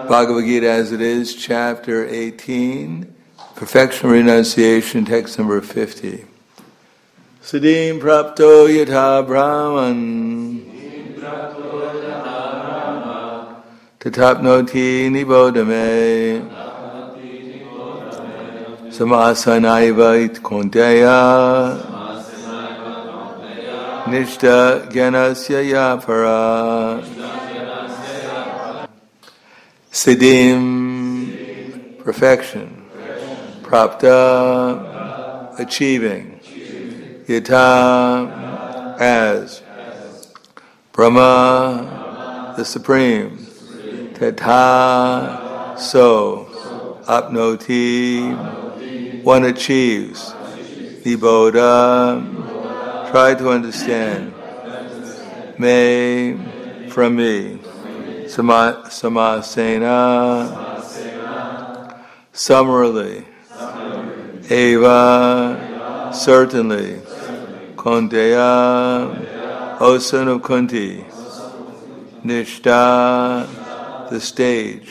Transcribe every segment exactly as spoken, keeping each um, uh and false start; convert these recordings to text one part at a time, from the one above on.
Bhagavad Gita as it is, chapter eighteen, Perfection Renunciation, text number fifty. Siddhim prapto yatha brahman tatapnoti nibodhame samasanaiva it konteya nishta gyanasya yapara. Siddhim, perfection. Prapta, achieving. Yatha, as. Brahma, the Supreme. Tatha, so. Apnoti, one achieves. Nibbodha, try to understand. May, from me. Sama, samasena, summarily. Eva, certainly. Konteya, O son of Kunti. Nishta, the stage.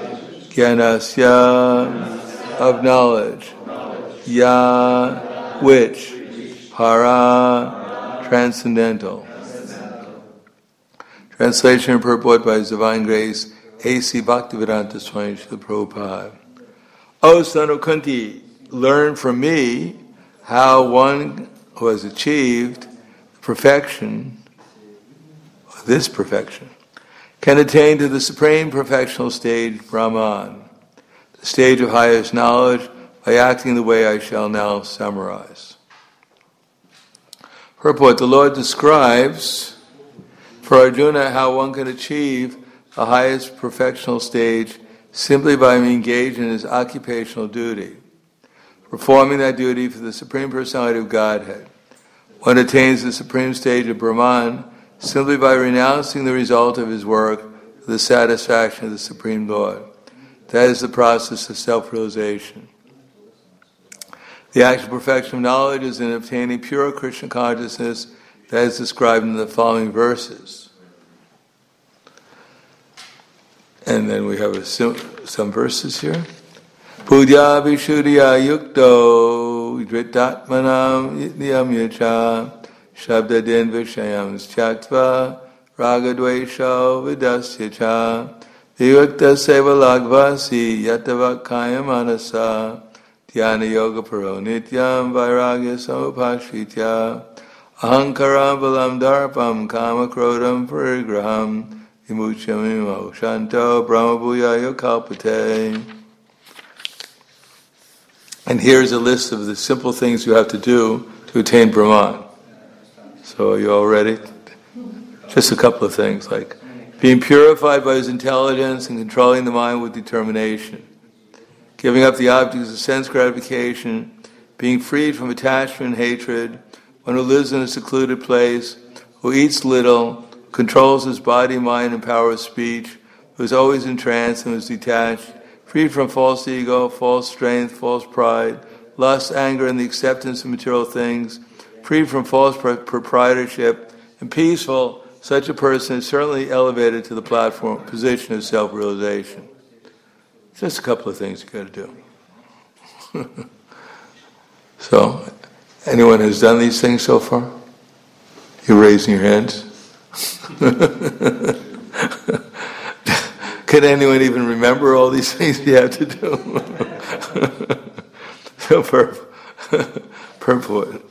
Gyanasya, of knowledge. Ya, which. Para, transcendental. Translation and purport by His Divine Grace, A C Bhaktivedanta Swami Srila Prabhupada. O son of Kunti, learn from me how one who has achieved perfection, this perfection, can attain to the supreme perfectional stage, Brahman, the stage of highest knowledge, by acting the way I shall now summarize. Purport, the Lord describes for Arjuna how one can achieve the highest perfectional stage simply by being engaged in his occupational duty, performing that duty for the Supreme Personality of Godhead. One attains the supreme stage of Brahman simply by renouncing the result of his work for the satisfaction of the Supreme Lord. That is the process of self-realization. The actual perfection of knowledge is in obtaining pure Krishna consciousness that is described in the following verses. And then we have a, some verses here. Pudya vishuddhya yukto dritatmanam niyam yacha shabdadin vishayam tyaktva ragadvesho vidasya cha vivakta seva lagvasi yatavakaya manasa dhyana yoga paro nityam vairagya samupashritya ahankaram balam darpam kama krodam parigraham vimuchyamimo shanto brahmabhuyaya kalpate. And here's a list of the simple things you have to do to attain Brahman. So are you all ready? Just a couple of things, like being purified by his intelligence and controlling the mind with determination, giving up the objects of sense gratification, being freed from attachment and hatred, one who lives in a secluded place, who eats little, controls his body, mind, and power of speech, who is always in trance and is detached, freed from false ego, false strength, false pride, lust, anger, and the acceptance of material things, freed from false proprietorship, and peaceful, such a person is certainly elevated to the platform position of self-realization. Just a couple of things you got to do. So, anyone who's done these things so far? You're raising your hands. Can anyone even remember all these things you have to do? So, purport.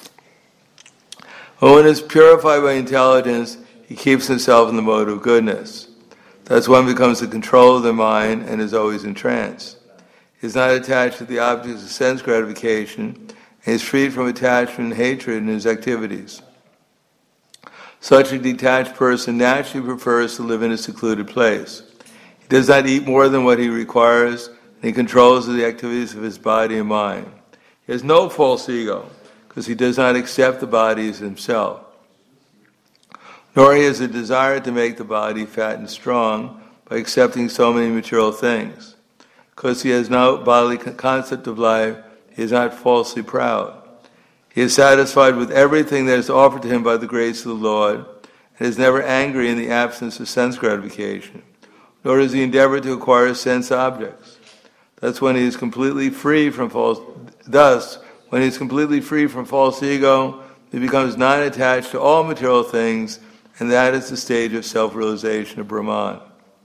When one is purified by intelligence, he keeps himself in the mode of goodness. Thus one becomes the control of the mind and is always in trance. He is not attached to the objects of sense gratification, and is freed from attachment and hatred in his activities. Such a detached person naturally prefers to live in a secluded place. He does not eat more than what he requires, and he controls the activities of his body and mind. He has no false ego, because he does not accept the body as himself. Nor he has a desire to make the body fat and strong by accepting so many material things. Because he has no bodily concept of life, he is not falsely proud. He is satisfied with everything that is offered to him by the grace of the Lord, and is never angry in the absence of sense gratification. nor does he endeavor to acquire sense objects. That's when he is completely free from false. Thus, when he is completely free from false ego, he becomes non-attached to all material things, and that is the stage of self-realization of Brahman.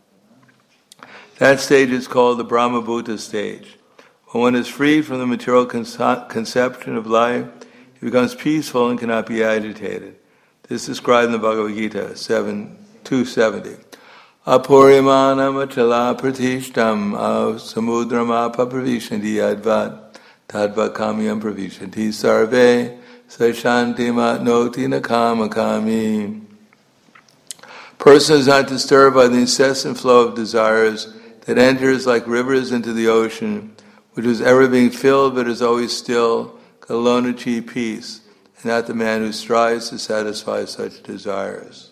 That stage is called the Brahmabhuta stage. When one is freed from the material conce- conception of life, he becomes peaceful and cannot be agitated. This is described in the Bhagavad Gita, seven, two seventy. Apurimanam achala pratishtam samudram apapravishanti advat tadvat kamyam pravishanti sarve sashanti matnoti nakamakami. Person is not disturbed by the incessant flow of desires that enters like rivers into the ocean, which is ever being filled but is always still, can alone achieve peace, and not the man who strives to satisfy such desires.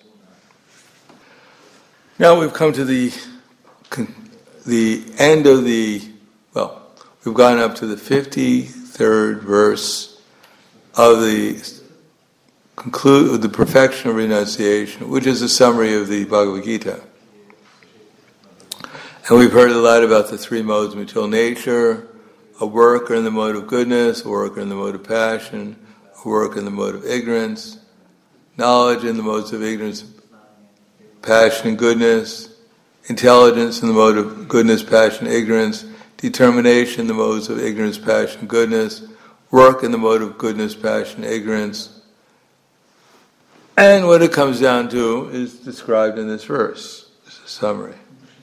Now we've come to the the end of the, well, we've gone up to the fifty-third verse of the conclude the perfection of renunciation, which is a summary of the Bhagavad Gita. And we've heard a lot about the three modes of material nature, a worker in the mode of goodness, a worker in the mode of passion, a worker in the mode of ignorance, knowledge in the modes of ignorance, passion and goodness, intelligence in the mode of goodness, passion, ignorance, determination in the modes of ignorance, passion, goodness, work in the mode of goodness, passion, ignorance. And what it comes down to is described in this verse. It's a summary.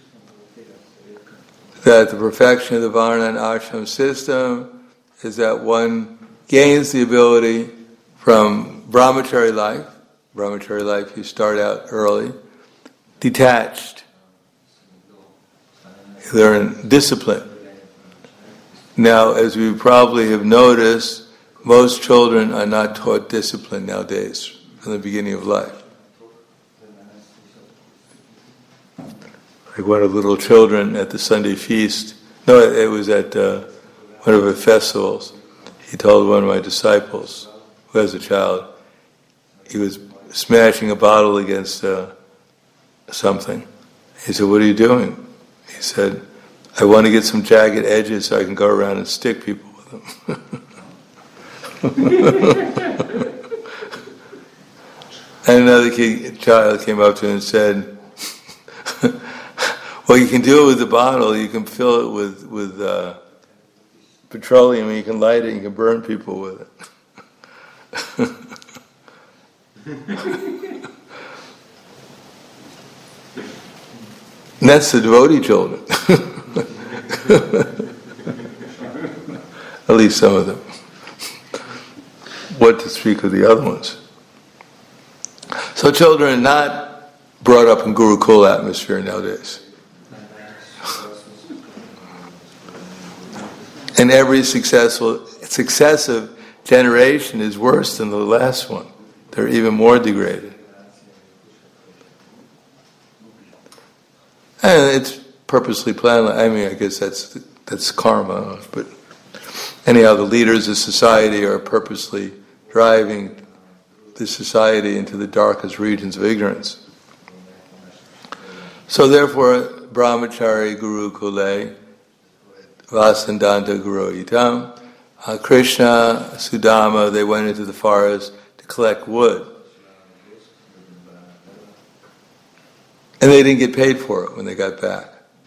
That the perfection of the Varna and Ashram system is that one gains the ability from brahmachari life, brahmachari life you start out early, detached. You learn discipline. Now, as we probably have noticed, most children are not taught discipline nowadays from the beginning of life. Like one of the little children at the Sunday feast, no, it was at uh, one of the festivals. He told one of my disciples, who has a child, he was smashing a bottle against uh, something. He said, "What are you doing?" He said, "I want to get some jagged edges so I can go around and stick people with them." And another kid, child came up to him and said, "Well, you can do it with the bottle. You can fill it with with uh, petroleum, and you can light it, and you can burn people with it." And that's the devotee children. At least some of them. What to speak of the other ones? So children are not brought up in Gurukul atmosphere nowadays. And every successful, successive generation is worse than the last one. They're even more degraded. And it's purposely planned. I mean, I guess that's that's karma. But anyhow, the leaders of society are purposely driving the society into the darkest regions of ignorance. So therefore, brahmachari guru kule, vasandanta guru itam, uh, Krishna, Sudama, they went into the forest to collect wood. And they didn't get paid for it when they got back.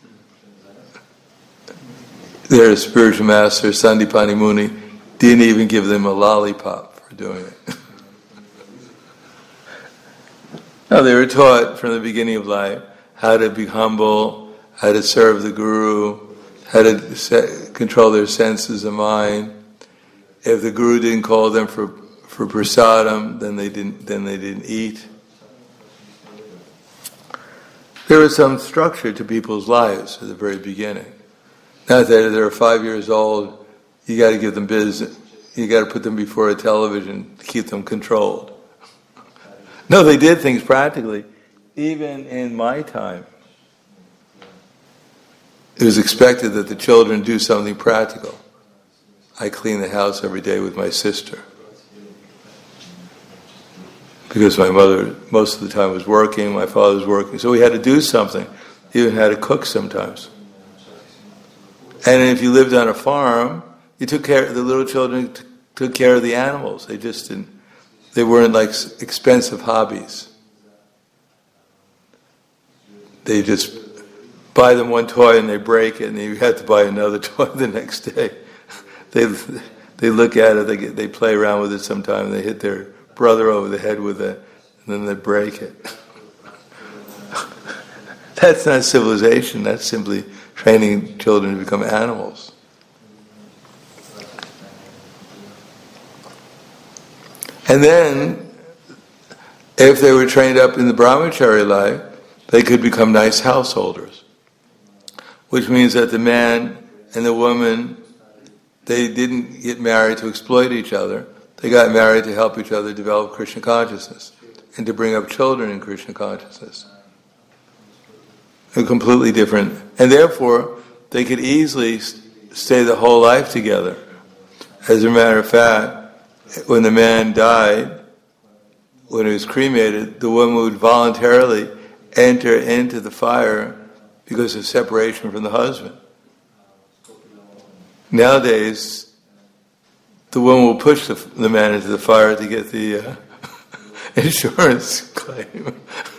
Their spiritual master, Sandipani Muni, didn't even give them a lollipop for doing it. No, they were taught from the beginning of life how to be humble, how to serve the Guru, how to set, control their senses of mind. If the Guru didn't call them for, for prasadam, then they didn't then they didn't eat. There was some structure to people's lives at the very beginning. Not that if they're five years old, you got to give them business. You got to put them before a television to keep them controlled. No, they did things practically. Even in my time, it was expected that the children do something practical. I clean the house every day with my sister. Because my mother most of the time was working, my father was working, so we had to do something. even had to cook sometimes. And if you lived on a farm, you took care. The little children t- took care of the animals. They just didn't. They weren't like expensive hobbies. They just buy them one toy and they break it, and you have to buy another toy the next day. They they look at it, they get, they play around with it sometime, and they hit their brother over the head with it, and then they break it. That's not civilization. That's simply training children to become animals. And then, if they were trained up in the brahmachari life, they could become nice householders. Which means that the man and the woman, they didn't get married to exploit each other. They got married to help each other develop Krishna consciousness and to bring up children in Krishna consciousness. They're completely different. And therefore, they could easily stay the whole life together. As a matter of fact, when the man died, when he was cremated, the woman would voluntarily enter into the fire because of separation from the husband. Nowadays, the woman will push the, the man into the fire to get the uh, insurance claim.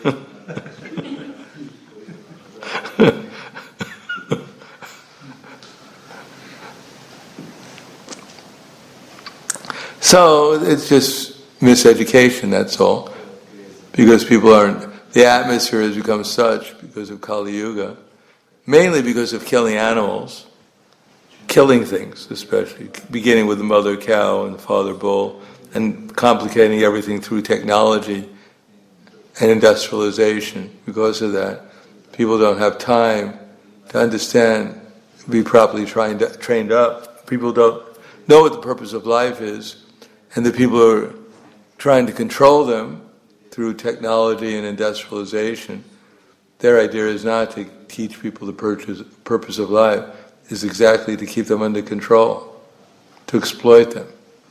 So it's just miseducation, that's all. Because people aren't, the atmosphere has become such because of Kali Yuga, mainly because of killing animals, killing things especially, beginning with the mother cow and the father bull, and complicating everything through technology and industrialization. Because of that, people don't have time to understand, be properly trained, trained up. People don't know what the purpose of life is, and the people who are trying to control them through technology and industrialization, their idea is not to teach people the purpose, purpose of life, is exactly to keep them under control, to exploit them.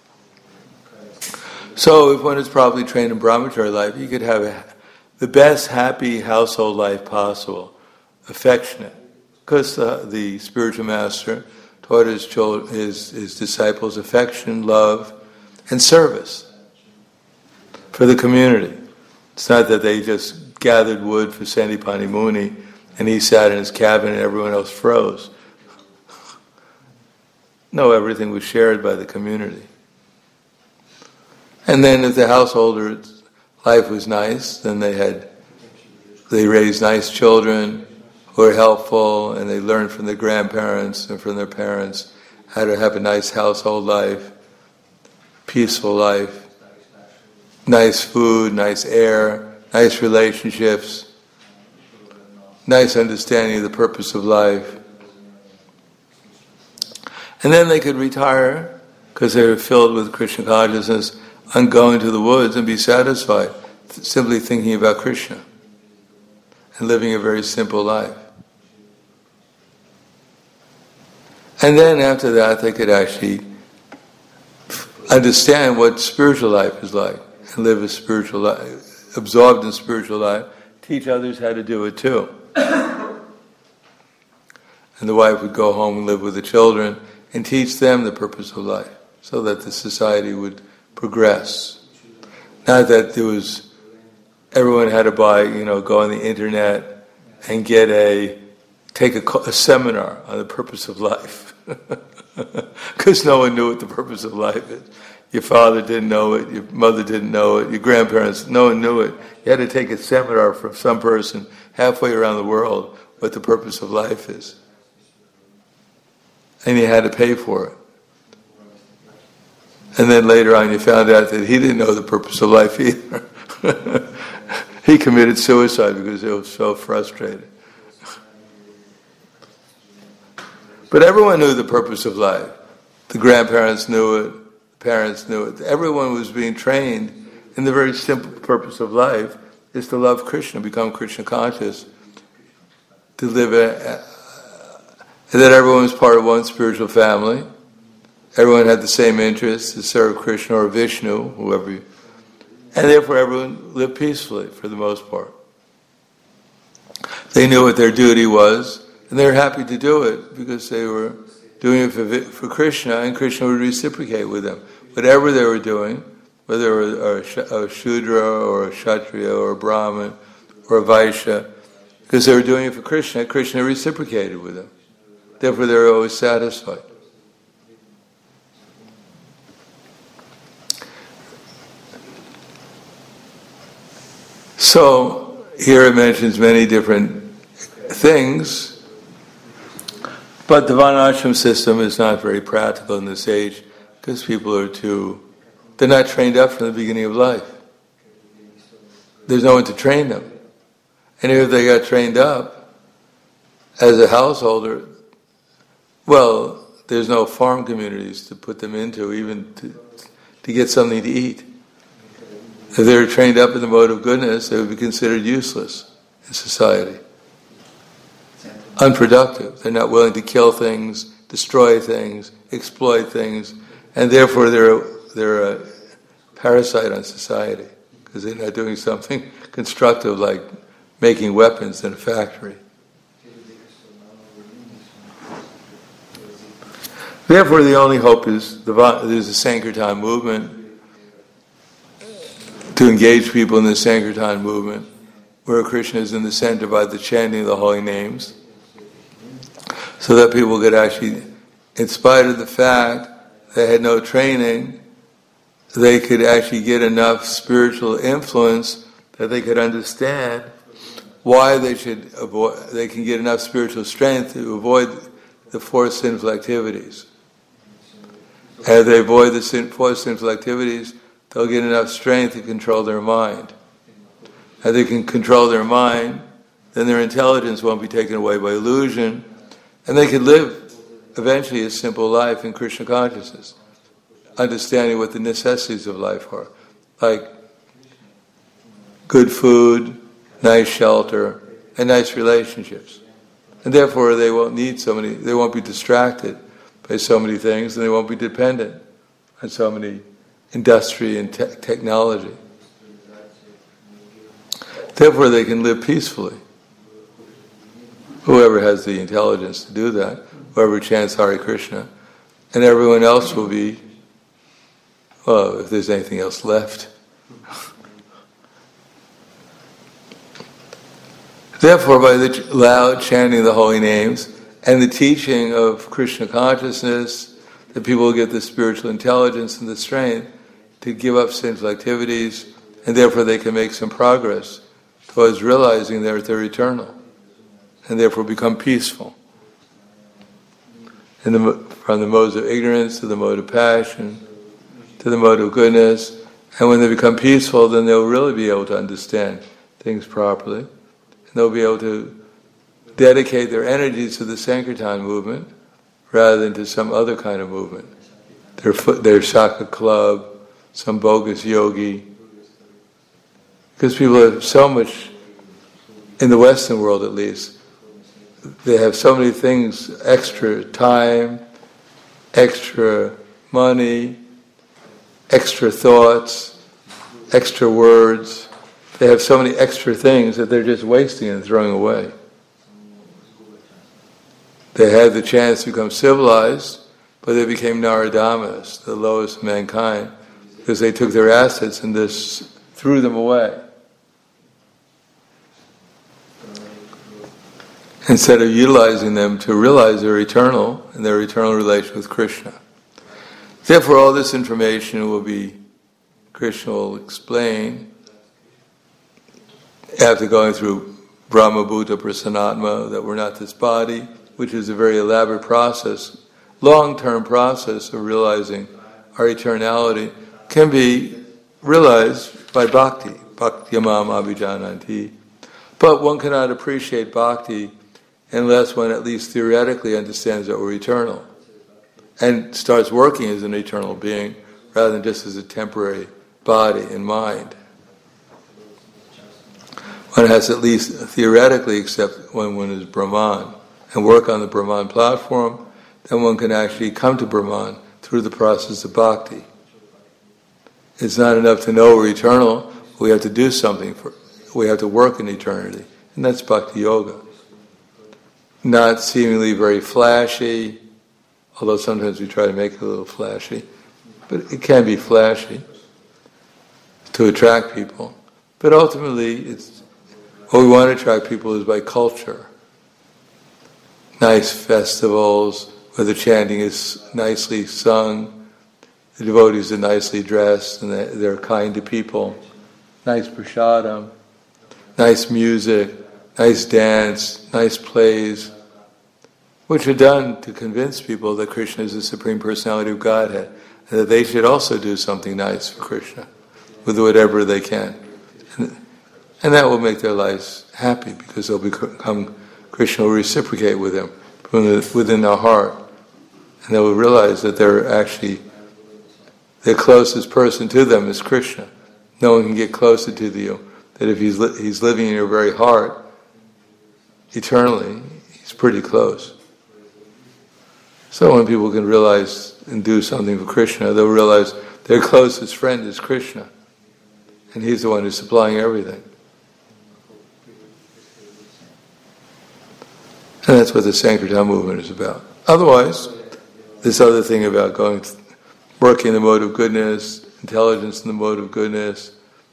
So if one is properly trained in brahmachari life, you could have a, the best happy household life possible, affectionate, because the, the spiritual master taught his, children, his, his disciples affection, love, and service for the community. It's not that they just gathered wood for Sandipani Muni and he sat in his cabin and everyone else froze. No, everything was shared by the community. And then if the householder's life was nice, then they had, they raised nice children who were helpful, and they learned from their grandparents and from their parents how to have a nice household life, peaceful life, nice food, nice air, nice relationships, nice understanding of the purpose of life. And then they could retire, because they were filled with Krishna consciousness, and go into the woods and be satisfied, simply thinking about Krishna and living a very simple life. And then after that, they could actually understand what spiritual life is like and live a spiritual life, absorbed in spiritual life, teach others how to do it too. And the wife would go home and live with the children and teach them the purpose of life so that the society would progress. Not that there was, everyone had to buy, you know, go on the internet and get a, take a, a seminar on the purpose of life. Because no one knew what the purpose of life is. Your father didn't know it, your mother didn't know it, your grandparents, no one knew it. You had to take a seminar from some person halfway around the world what the purpose of life is. And you had to pay for it. And then later on you found out that he didn't know the purpose of life either. He committed suicide because he was so frustrated. But everyone knew the purpose of life. The grandparents knew it, the parents knew it. Everyone was being trained in the very simple purpose of life is to love Krishna, become Krishna conscious, to live a, and that everyone was part of one spiritual family. Everyone had the same interests, to serve Krishna or Vishnu, whoever you, and therefore everyone lived peacefully for the most part. They knew what their duty was, and they were happy to do it because they were doing it for, for Krishna, and Krishna would reciprocate with them. Whatever they were doing, whether it was a Shudra or a Kshatriya or a Brahmin or a Vaishya, because they were doing it for Krishna, Krishna reciprocated with them. Therefore, they were always satisfied. So, here it mentions many different things, but the Varnashram system is not very practical in this age because people are too, they're not trained up from the beginning of life. There's no one to train them. And if they got trained up as a householder, well, there's no farm communities to put them into, even to, to get something to eat. If they were trained up in the mode of goodness, they would be considered useless in society. Unproductive. They're not willing to kill things, destroy things, exploit things, and therefore they're, they're a parasite on society because they're not doing something constructive like making weapons in a factory. Therefore, the only hope is the, there's a Sankirtan movement to engage people in the Sankirtan movement, where Krishna is in the center by the chanting of the holy names, so that people could actually, in spite of the fact they had no training, they could actually get enough spiritual influence that they could understand why they should avoid, they can get enough spiritual strength to avoid the four sinful activities. As they avoid the sin, four sinful activities, they'll get enough strength to control their mind. As they can control their mind, then their intelligence won't be taken away by illusion, and they can live eventually a simple life in Krishna consciousness, understanding what the necessities of life are, like good food, nice shelter, and nice relationships. And therefore they won't need so many, they won't be distracted by so many things, and they won't be dependent on so many industry and te- technology. Therefore they can live peacefully. Whoever has the intelligence to do that, whoever chants Hare Krishna, and everyone else will be, well, if there's anything else left. Therefore, by the loud chanting of the holy names and the teaching of Krishna consciousness, that people will get the spiritual intelligence and the strength to give up sinful activities, and therefore they can make some progress towards realizing that they're eternal, and therefore become peaceful. And the, from the modes of ignorance to the mode of passion, to the mode of goodness, and when they become peaceful, then they'll really be able to understand things properly, and they'll be able to dedicate their energies to the Sankirtan movement rather than to some other kind of movement. Their, their Shaka club, some bogus yogi. Because people have so much, in the Western world at least, they have so many things, extra time, extra money, extra thoughts, extra words. They have so many extra things that they're just wasting and throwing away. They had the chance to become civilized, but they became Naradamas, the lowest of mankind, because they took their assets and just threw them away. Instead of utilizing them to realize they're eternal and their eternal relation with Krishna. Therefore, all this information will be, Krishna will explain after going through Brahma Bhuta Prasanatma, that we're not this body, which is a very elaborate process, long-term process of realizing our eternality, can be realized by bhakti, bhaktyamam abhijananti. But one cannot appreciate bhakti unless one at least theoretically understands that we're eternal and starts working as an eternal being rather than just as a temporary body and mind. One has to at least theoretically accept when one is Brahman and work on the Brahman platform, then one can actually come to Brahman through the process of bhakti. It's not enough to know we're eternal, we have to do something for we have to work in eternity And that's bhakti yoga. Not seemingly very flashy, although sometimes we try to make it a little flashy, but it can be flashy to attract people. But ultimately, it's what we want to attract people is by culture. Nice festivals where the chanting is nicely sung, the devotees are nicely dressed, and they're kind to people. Nice prasadam, nice music, nice dance, nice plays, which are done to convince people that Krishna is the Supreme Personality of Godhead, and that they should also do something nice for Krishna with whatever they can. And, and that will make their lives happy, because they'll become, Krishna will reciprocate with them from the, within their heart, and they will realize that they're actually, the closest person to them is Krishna. No one can get closer to you. That if he's li- he's living in your very heart eternally, he's pretty close. So when people can realize and do something for Krishna, they'll realize their closest friend is Krishna, and he's the one who's supplying everything. And that's what the Sankirtan movement is about. Otherwise, this other thing about going, working in the mode of goodness, intelligence in the mode of goodness,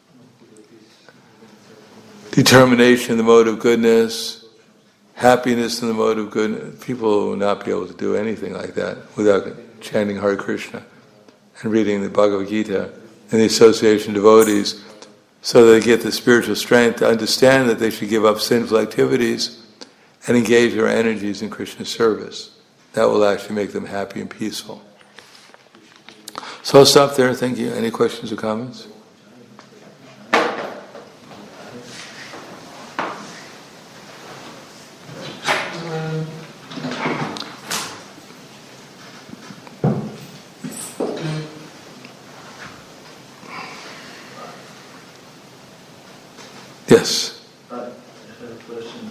determination in the mode of goodness, happiness in the mode of goodness, people will not be able to do anything like that without chanting Hare Krishna and reading the Bhagavad Gita and the association of devotees, so that they get the spiritual strength to understand that they should give up sinful activities and engage their energies in Krishna's service. That will actually make them happy and peaceful. So I'll stop there. Thank you. Any questions or comments? Yes. I have a question.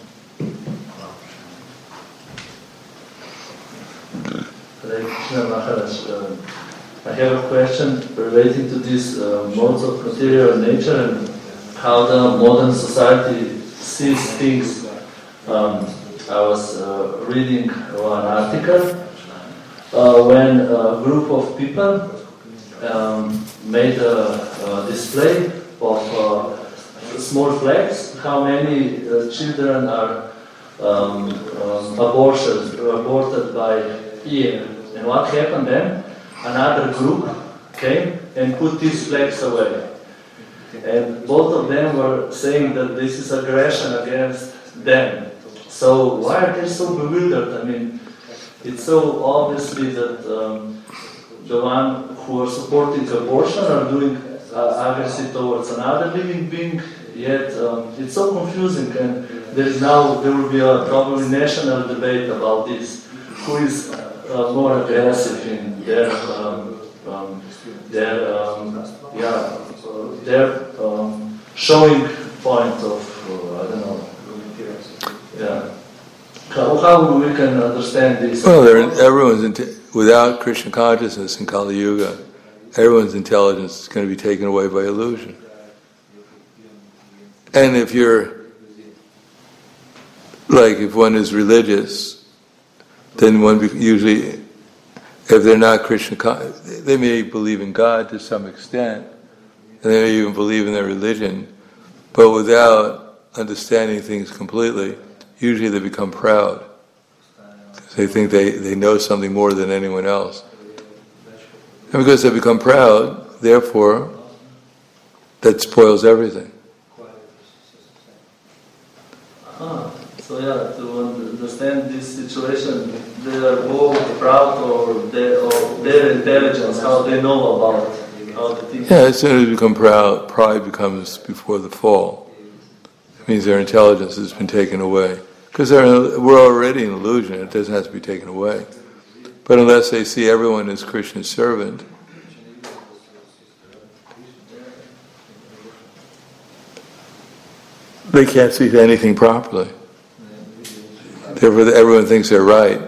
Hare Krishna Maharaj, uh, I have a question relating to these uh, modes of material nature and how the modern society sees things. Um, I was uh, reading one article uh, when a group of people um, made a, a display of uh, small flags, how many uh, children are um, um, aborted, aborted by year. And what happened then? Another group came and put these flags away. And both of them were saying that this is aggression against them. So why are they so bewildered? I mean, it's so obviously that um, the one who are supporting abortion are doing uh, aggressive towards another living being. Yet um, it's so confusing, and there is now there will be a probably national debate about this. Who is uh, more aggressive in their um, um, their um, yeah uh, their um, showing point of uh, I don't know yeah how, how we can understand this? Well, everyone's inte- without Krishna consciousness in Kali Yuga, everyone's intelligence is going to be taken away by illusion. And if you're, like, if one is religious, then one be, usually, if they're not Krishna, they may believe in God to some extent, and they may even believe in their religion, but without understanding things completely, usually they become proud. Because they think they, they know something more than anyone else. And because they become proud, therefore, that spoils everything. Ah, so yeah, to understand this situation, they are both proud or their, or their intelligence, how they know about how the things. Yeah, as soon as you become proud, pride becomes before the fall. It means their intelligence has been taken away. Because we're already an illusion, it doesn't have to be taken away. But unless they see everyone as Krishna's servant, they can't see anything properly. Therefore, everyone thinks they're right.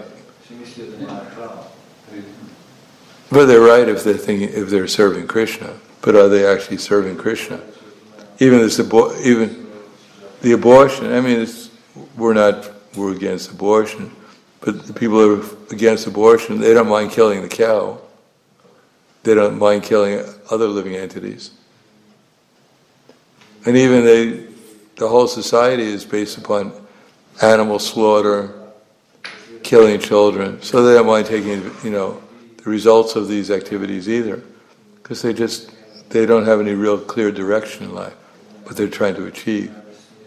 But they're right if they're thinking, if they're serving Krishna. But are they actually serving Krishna? Even this, even the abortion, I mean, it's, we're not, we're against abortion, but the people who are against abortion, they don't mind killing the cow. They don't mind killing other living entities. And even they, the whole society is based upon animal slaughter, killing children, so they don't mind taking, you know, the results of these activities either, because they just, they don't have any real clear direction in life, what they're trying to achieve.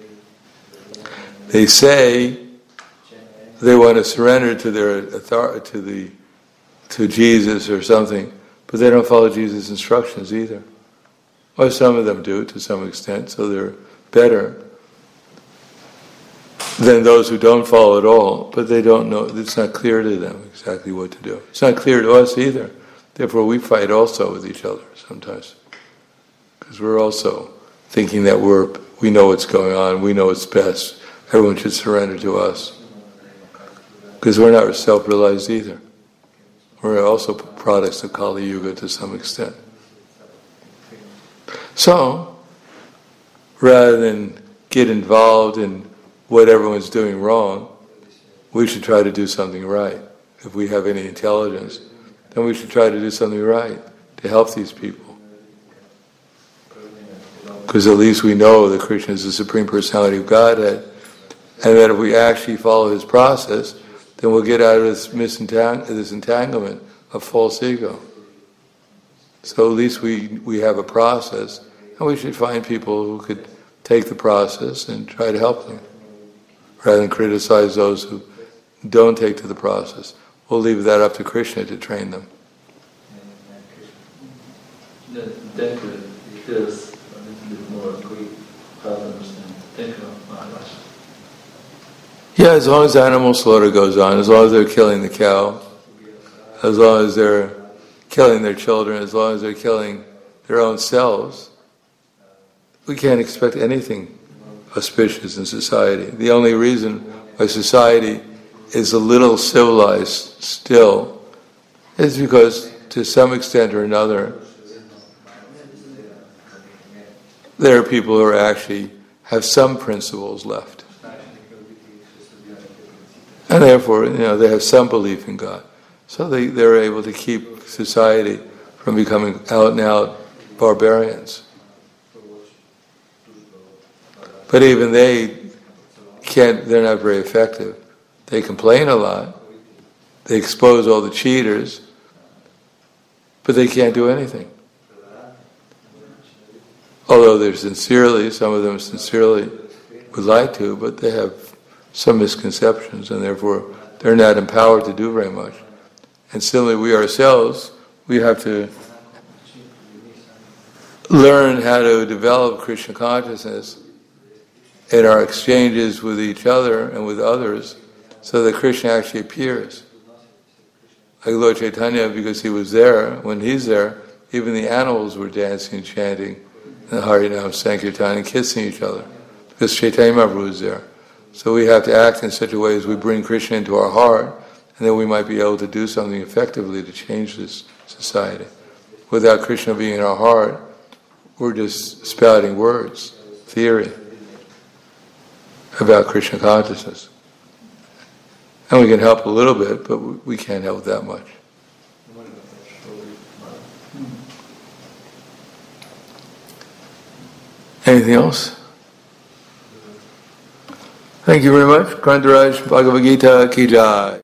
They say they want to surrender to their authority, to the, to Jesus or something, but they don't follow Jesus' instructions either. Or some of them do to some extent, so they're better than those who don't follow at all, but they don't know, it's not clear to them exactly what to do. It's not clear to us either. Therefore we fight also with each other sometimes. Because we're also thinking that we're, we know what's going on, we know what's best, everyone should surrender to us. Because we're not self-realized either. We're also products of Kali Yuga to some extent. So, rather than get involved in what everyone's doing wrong, we should try to do something right. If we have any intelligence, then we should try to do something right to help these people. Because at least we know that Krishna is the Supreme Personality of Godhead, and that if we actually follow his process, then we'll get out of this, misentang- this entanglement of false ego. So at least we, we have a process, and we should find people who could take the process and try to help them, rather than criticize those who don't take to the process. We'll leave that up to Krishna to train them. Thank you. There's a little bit more how to understand. Thank you, Maharaj. Yeah, as long as animal slaughter goes on, as long as they're killing the cow, as long as they're killing their children, as long as they're killing their own selves, we can't expect anything auspicious in society. The only reason why society is a little civilized still is because, to some extent or another, there are people who are actually have some principles left. And therefore, you know, they have some belief in God. So they, they're able to keep society from becoming out and out barbarians. But even they can't, they're not very effective. They complain a lot. They expose all the cheaters, but they can't do anything. Although they're sincerely, some of them sincerely would like to, but they have some misconceptions, and therefore they're not empowered to do very much. And similarly, we ourselves, we have to learn how to develop Krishna consciousness in our exchanges with each other and with others, so that Krishna actually appears. Like Lord Chaitanya, because he was there, when he's there, even the animals were dancing and chanting the Harinam Sankirtan and kissing each other, because Chaitanya Mahaprabhu was there. So we have to act in such a way as we bring Krishna into our heart, and then we might be able to do something effectively to change this society. Without Krishna being in our heart, we're just spouting words, theory about Krishna consciousness. And we can help a little bit, but we can't help that much. Anything else? Thank you very much. Grantaraj Bhagavad Gita Ki Jai.